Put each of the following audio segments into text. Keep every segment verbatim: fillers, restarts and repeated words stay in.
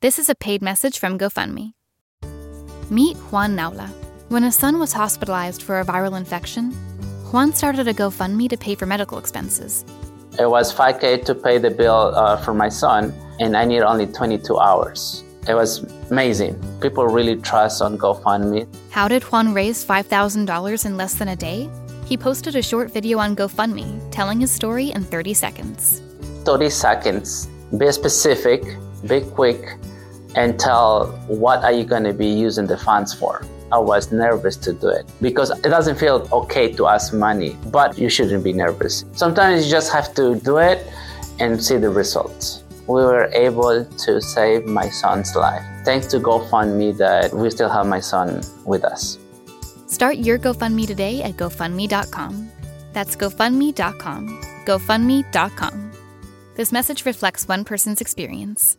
This is a paid message from GoFundMe. Meet Juan Naula. When his son was hospitalized for a viral infection, Juan started a GoFundMe to pay for medical expenses. It was five K to pay the bill uh, for my son, and I need only twenty-two hours. It was amazing. People really trust on GoFundMe. How did Juan raise five thousand dollars in less than a day? He posted a short video on GoFundMe telling his story in thirty seconds. thirty seconds. Be specific, be quick, and tell what are you going to be using the funds for. I was nervous to do it because it doesn't feel okay to ask money, but you shouldn't be nervous. Sometimes you just have to do it and see the results. We were able to save my son's life. Thanks to GoFundMe that we still have my son with us. Start your GoFundMe today at GoFundMe dot com. That's GoFundMe dot com. GoFundMe dot com. This message reflects one person's experience.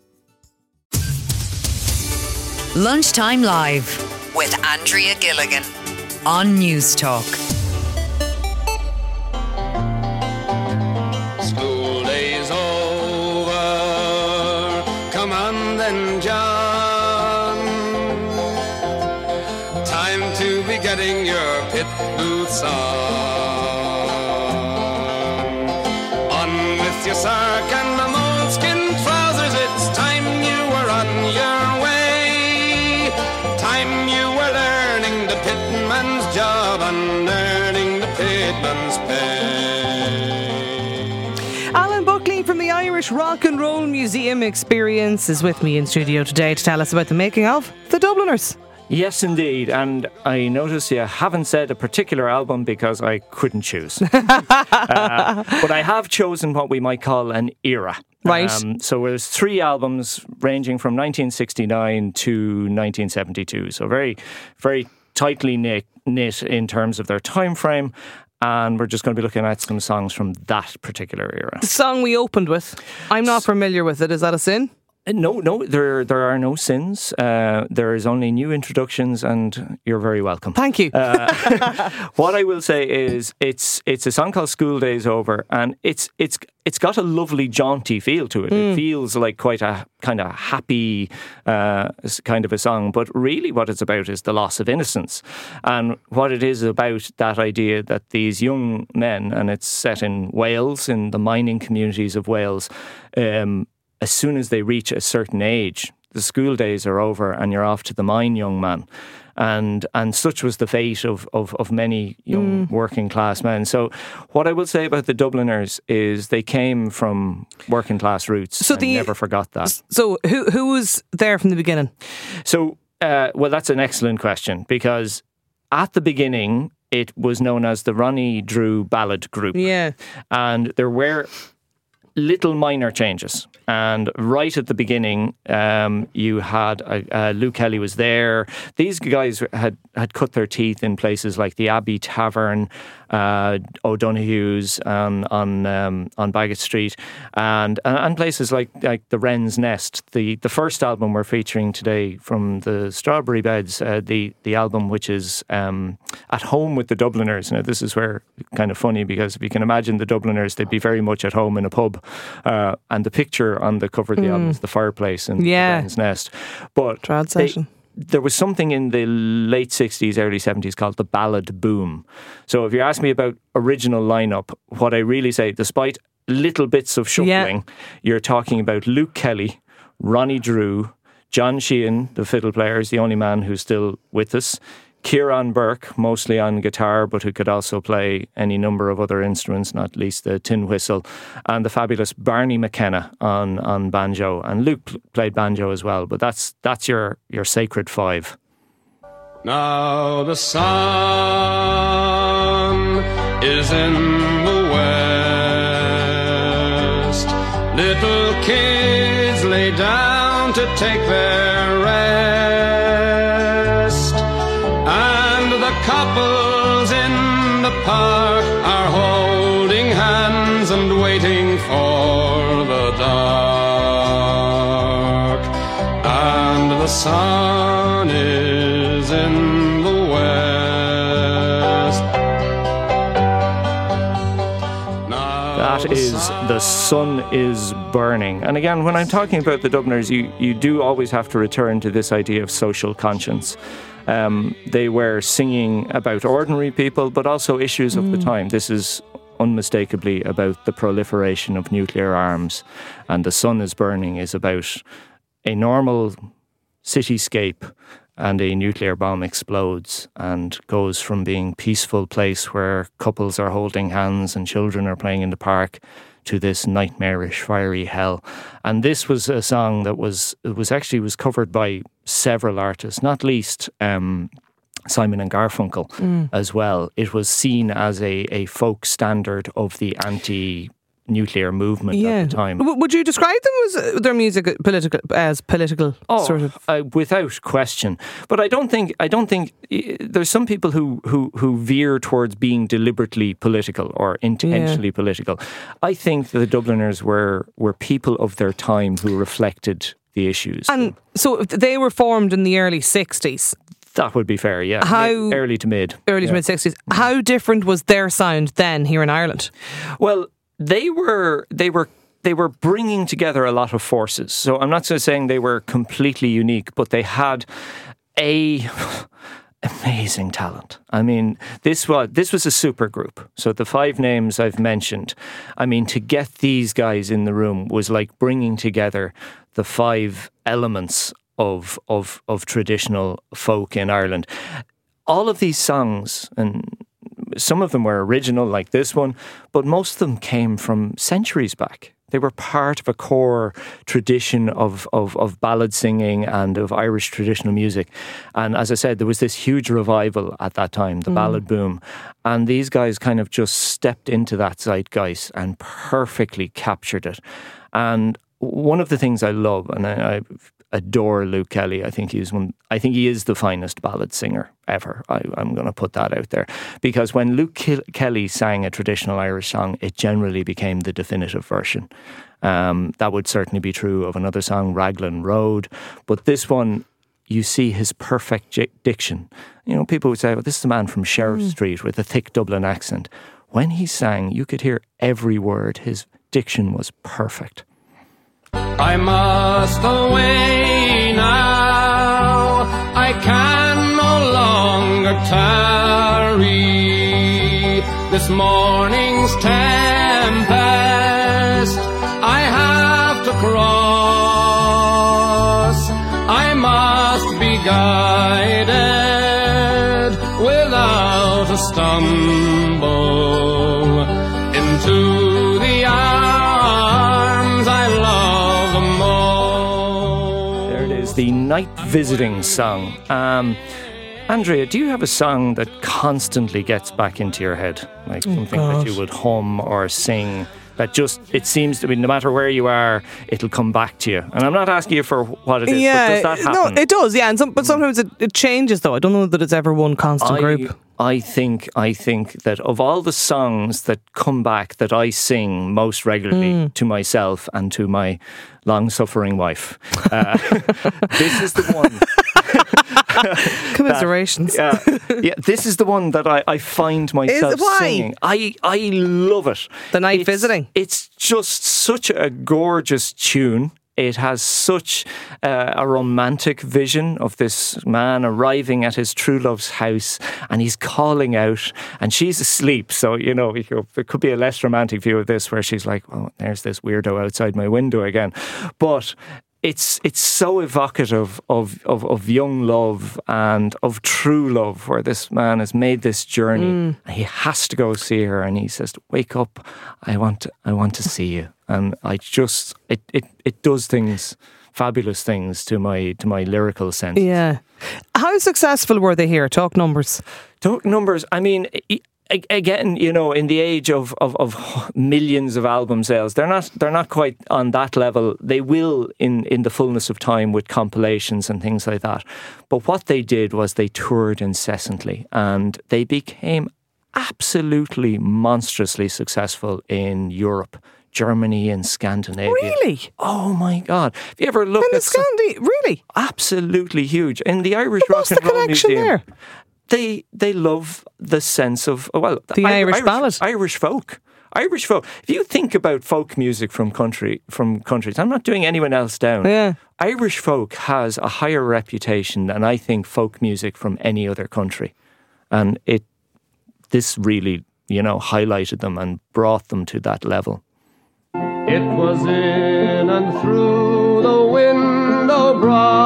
Lunchtime Live with Andrea Gilligan on News Talk. School day's over. Come on then, John. Time to be getting your pit boots on. On with your sock and the moleskin trousers. It's time you were on your way. Time you were learning the pitman's job and earning the pitman's pay. Alan Buckley from the Irish Rock and Roll Museum Experience is with me in studio today to tell us about the making of The Dubliners. Yes, indeed. And I notice you haven't said a particular album because I couldn't choose. uh, but I have chosen what we might call an era. Right. Um, so there's three albums ranging from nineteen sixty-nine to nineteen seventy-two. So very, very tightly knit, knit in terms of their time frame. And we're just going to be looking at some songs from that particular era. The song we opened with, I'm not familiar with it. Is that a sin? No, no, there there are no sins. Uh, there is only new introductions, and you're very welcome. Thank you. uh, what I will say is, it's it's a song called "School Day's Over," and it's it's it's got a lovely jaunty feel to it. Mm. It feels like quite a kind of happy uh, kind of a song, but really, what it's about is the loss of innocence, and what it is about that idea that these young men, and it's set in Wales, in the mining communities of Wales. Um, As soon as they reach a certain age, the school days are over and you're off to the mine, young man. And and such was the fate of, of, of many young mm. working class men. So what I will say about the Dubliners is they came from working class roots so and the, never forgot that. So who who was there from the beginning? So, uh, well, that's an excellent question, because at the beginning it was known as the Ronnie Drew Ballad Group. Yeah. And there were little minor changes. And right at the beginning, um, you had uh, uh, Luke Kelly was there. These guys had, had cut their teeth in places like the Abbey Tavern, uh, O'Donoghue's on on um, on Bagot Street, and and places like like the Wren's Nest. The the first album we're featuring today from the Strawberry Beds, uh, the the album which is um, At Home with the Dubliners. Now this is where kind of funny, because if you can imagine the Dubliners, they'd be very much at home in a pub, uh, and the picture on the cover of the mm. album is the fireplace and yeah. the Wren's Nest. But Trad session. There was something in the late sixties, early seventies called the ballad boom. So if you ask me about original lineup, what I really say, despite little bits of shuffling, yeah. you're talking about Luke Kelly, Ronnie Drew, John Sheehan, the fiddle player, is the only man who's still with us, Kieran Burke, mostly on guitar, but who could also play any number of other instruments, not least the tin whistle, and the fabulous Barney McKenna on, on banjo. And Luke pl- played banjo as well, but that's that's your, your sacred five. Now the sun is in the west. Little kids lay down to take their rest, and the couples in the park are holding hands and waiting for the dark. And the sun is in the west. That That is The Sun Is Burning. And again, when I'm talking about the Dubliners, you, you do always have to return to this idea of social conscience. Um, they were singing about ordinary people, but also issues of mm. the time. This is unmistakably about the proliferation of nuclear arms. And The Sun Is Burning is about a normal cityscape, and a nuclear bomb explodes and goes from being a peaceful place where couples are holding hands and children are playing in the park to this nightmarish fiery hell. And this was a song that was it was actually was covered by several artists, not least um, Simon and Garfunkel mm. as well. It was seen as a, a folk standard of the anti nuclear movement yeah. at the time. W- would you describe them as uh, their music political as political oh, sort of? Uh, without question. But I don't think I don't think uh, there's some people who, who, who veer towards being deliberately political or intentionally yeah. political. I think the Dubliners were were people of their time who reflected the issues. And so they were formed in the early sixties. That would be fair, yeah. How, early to mid. Early yeah. to mid sixties. How different was their sound then here in Ireland? Well, They were they were they were bringing together a lot of forces. So I'm not saying they were completely unique, but they had a amazing talent. I mean, this was this was a super group. So the five names I've mentioned, I mean, to get these guys in the room was like bringing together the five elements of of of traditional folk in Ireland. All of these songs, and some of them were original, like this one, but most of them came from centuries back. They were part of a core tradition of, of, of ballad singing and of Irish traditional music. And as I said, there was this huge revival at that time, the mm. ballad boom. And these guys kind of just stepped into that zeitgeist and perfectly captured it. And one of the things I love, and I, I adore Luke Kelly. I think he's one. I think he is the finest ballad singer ever. I, I'm going to put that out there, because when Luke Ke- Kelly sang a traditional Irish song, it generally became the definitive version. Um, that would certainly be true of another song, Raglan Road, but this one, you see his perfect j- diction. You know, people would say, "Well, this is the man from Sheriff mm. Street with a thick Dublin accent." When he sang, you could hear every word. His diction was perfect. I must away now, I can no longer tarry. This morning's tempest I have to cross. I must be guided without a stumble into the arms I love the most. There it is, the night visiting song. Um, Andrea, do you have a song that constantly gets back into your head? Like oh, something God. that you would hum or sing that just, it seems to be, no matter where you are, it'll come back to you. And I'm not asking you for what it is, yeah, but does that happen? No, it does, yeah. And some, but sometimes it, it changes, though. I don't know that it's ever one constant I, group. I think I think that of all the songs that come back that I sing most regularly mm. to myself and to my long-suffering wife, uh, this is the one. Commiserations. That, uh, yeah, this is the one that I, I find myself is, why? singing. I I love it. The Night it's, Visiting. It's just such a gorgeous tune. It has such uh, a romantic vision of this man arriving at his true love's house, and he's calling out, and she's asleep. So, you know, there could be a less romantic view of this where she's like, oh, there's this weirdo outside my window again. But it's it's so evocative of, of, of young love and of true love, where this man has made this journey mm. and he has to go see her, and he says, wake up, I want to, I want to see you. And I just, it, it, it does things, fabulous things to my to my lyrical sense. Yeah. How successful were they here? Talk numbers. Talk numbers. I mean, again, you know, in the age of, of, of millions of album sales, they're not they're not quite on that level. They will in, in the fullness of time with compilations and things like that. But what they did was they toured incessantly, and they became absolutely monstrously successful in Europe. Germany and Scandinavia. Really? Oh my God. Have you ever looked in at Scandi- Really? Absolutely huge. In the Irish but Rock and the Roll connection Museum. There? They they love the sense of, well, the I- Irish, Irish ballad. Irish folk. Irish folk. If you think about folk music from country from countries, I'm not doing anyone else down. Yeah. Irish folk has a higher reputation than I think folk music from any other country, and it this really, you know, highlighted them and brought them to that level. It was in and through the window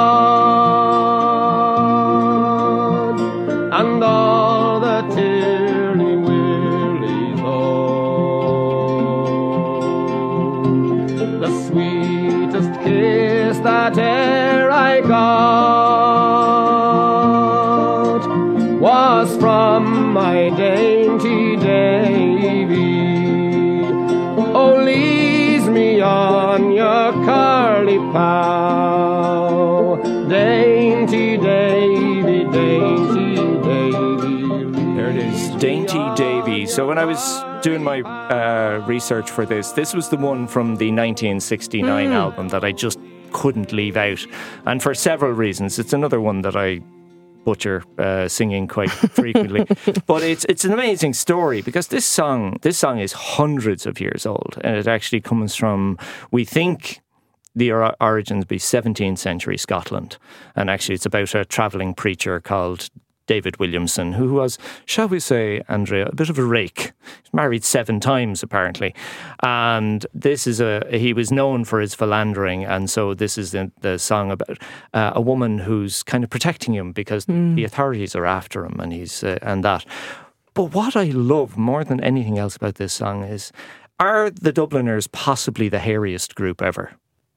broad, and all the tearly willies own. The sweetest kiss that e'er I got was from my dainty Davy. Oh, lead me on your curly pow, dainty Davy, dainty Davy. There it is, Dainty Davy. So when I was doing my uh, research for this, this was the one from the nineteen sixty-nine mm. album that I just couldn't leave out, and for several reasons. It's another one that I butcher uh, singing quite frequently, but it's it's an amazing story, because this song this song is hundreds of years old, and it actually comes from, we think the or- origins be seventeenth century Scotland, and actually it's about a travelling preacher called David Williamson, who was, shall we say, Andrea, a bit of a rake. He's married seven times, apparently. And this is a, he was known for his philandering. And so this is the, the song about uh, a woman who's kind of protecting him because mm. the authorities are after him, and he's, uh, and that. But what I love more than anything else about this song is, are the Dubliners possibly the hairiest group ever?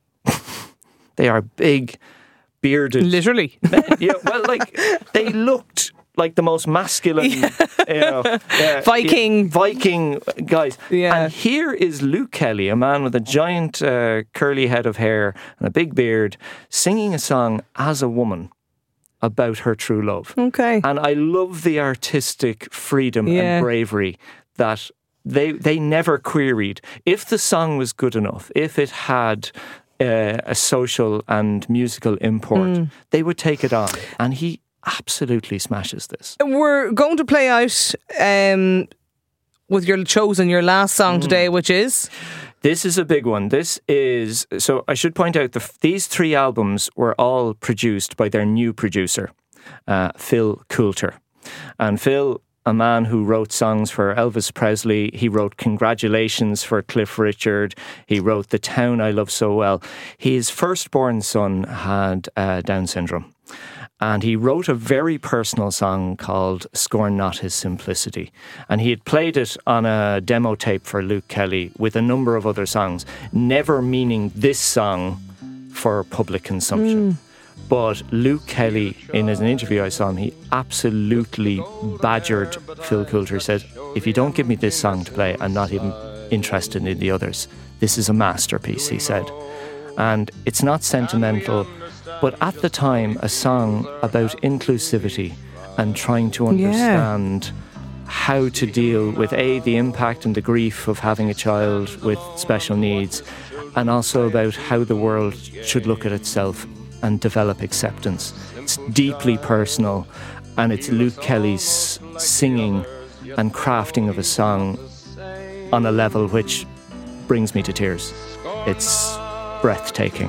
They are big, bearded, literally men. Yeah, well, like, they looked like the most masculine, yeah. you know, uh, Viking yeah, Viking guys. Yeah. And here is Luke Kelly, a man with a giant uh, curly head of hair and a big beard, singing a song as a woman about her true love. Okay. And I love the artistic freedom yeah. and bravery that they they never queried if the song was good enough, if it had Uh, a social and musical import, mm. they would take it on. And he absolutely smashes this. We're going to play out um, with your chosen, your last song mm. today, which is? This is a big one. This is, so I should point out, the, these three albums were all produced by their new producer, uh, Phil Coulter. And Phil, a man who wrote songs for Elvis Presley. He wrote Congratulations for Cliff Richard. He wrote The Town I Love So Well. His firstborn son had uh, Down syndrome. And he wrote a very personal song called Scorn Not His Simplicity. And he had played it on a demo tape for Luke Kelly with a number of other songs, never meaning this song for public consumption. Mm. But Luke Kelly, in an interview I saw him, he absolutely badgered Phil Coulter. He said, if you don't give me this song to play, I'm not even interested in the others. This is a masterpiece, he said. And it's not sentimental, but at the time, a song about inclusivity and trying to understand yeah. how to deal with, A, the impact and the grief of having a child with special needs, and also about how the world should look at itself and develop acceptance. It's deeply personal, and it's Luke Kelly's singing and crafting of a song on a level which brings me to tears. It's breathtaking.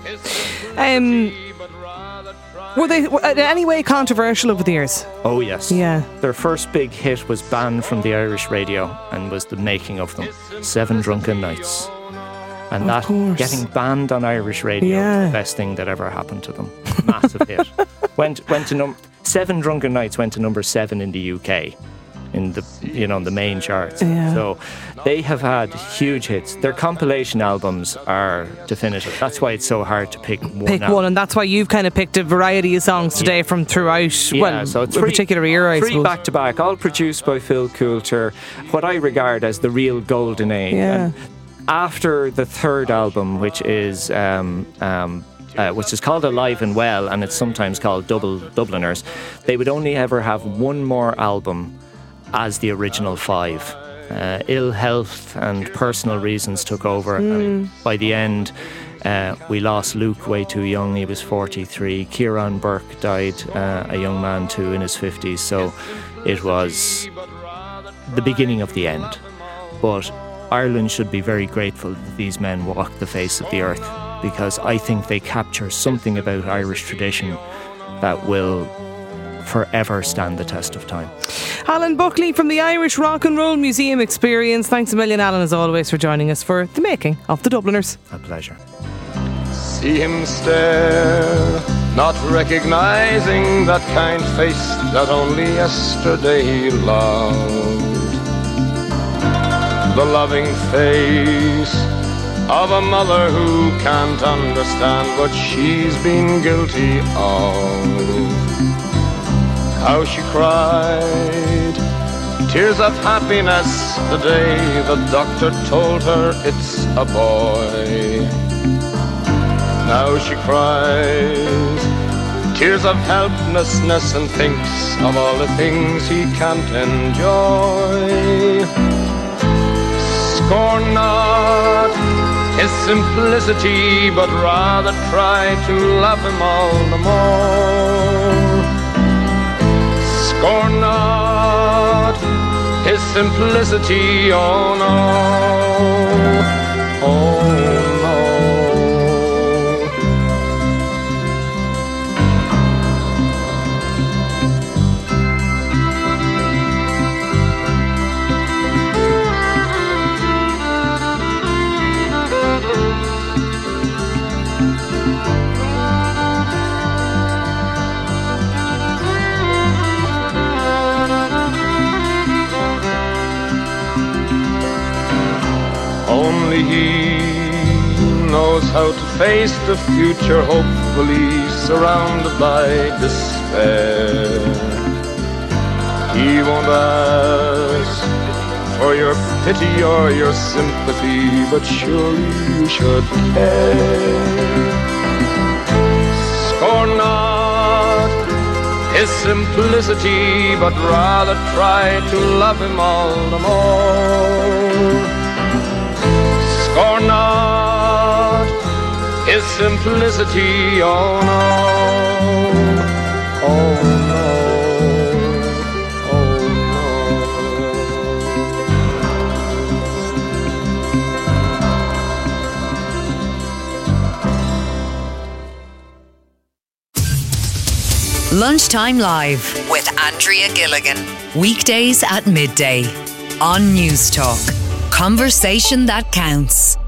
Um, were they in any way controversial over the years? Oh yes. Yeah. Their first big hit was banned from the Irish radio and was the making of them, Seven Drunken Nights. And of that course. Getting banned on Irish radio yeah. was the best thing that ever happened to them. Massive hit. Went went to num- Seven Drunken Nights went to number seven in the U K, in the you know the main charts. Yeah. So they have had huge hits. Their compilation albums are definitive. That's why it's so hard to pick one. Pick album. one, and that's why you've kind of picked a variety of songs today yeah. from throughout. Yeah, well, so it's a three, particular era. I three suppose. back to back, all produced by Phil Coulter. What I regard as the real golden age. Yeah. And after the third album, which is um, um, uh, which is called Alive and Well, and it's sometimes called Double Dubliners, they would only ever have one more album as the original five. Uh, ill health and personal reasons took over, mm. and by the end, uh, we lost Luke way too young. He was forty-three. Kieran Burke died, uh, a young man too, in his fifties. So it was the beginning of the end. But Ireland should be very grateful that these men walked the face of the earth, because I think they capture something about Irish tradition that will forever stand the test of time. Alan Buckley from the Irish Rock and Roll Museum Experience. Thanks a million, Alan, as always, for joining us for the making of the Dubliners. A pleasure. See him stare, not recognising that kind face that only yesterday he loved. The loving face of a mother who can't understand what she's been guilty of. How she cried tears of happiness the day the doctor told her it's a boy. Now she cries tears of helplessness and thinks of all the things he can't enjoy. Scorn not his simplicity, but rather try to love him all the more. Scorn not his simplicity, oh no, oh no. Only he knows how to face the future, hopefully surrounded by despair. He won't ask for your pity or your sympathy, but surely you should care. Scorn not his simplicity, but rather try to love him all the more. Scorn not his simplicity, oh no, oh no, oh no. Lunchtime Live with Andrea Gilligan. Weekdays at midday on News Talk. Conversation that counts.